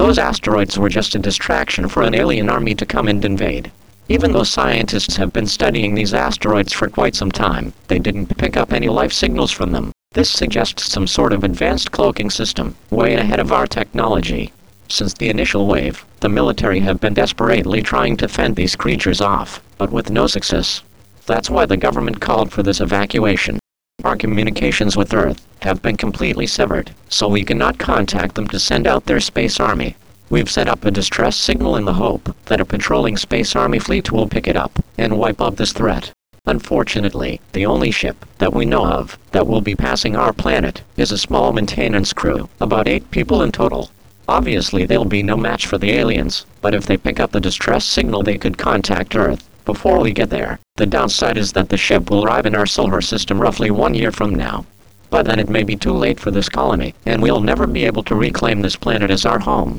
Those asteroids were just a distraction for an alien army to come and invade. Even though scientists have been studying these asteroids for quite some time, they didn't pick up any life signals from them. This suggests some sort of advanced cloaking system, way ahead of our technology. Since the initial wave, the military have been desperately trying to fend these creatures off, but with no success. That's why the government called for this evacuation. Our communications with Earth have been completely severed, so we cannot contact them to send out their space army. We've set up a distress signal in the hope that a patrolling space army fleet will pick it up and wipe out this threat. Unfortunately, the only ship that we know of that will be passing our planet is a small maintenance crew, about 8 people in total. Obviously they'll be no match for the aliens, but if they pick up the distress signal they could contact Earth before we get there. The downside is that the ship will arrive in our solar system roughly 1 year from now. By then it may be too late for this colony, and we'll never be able to reclaim this planet as our home.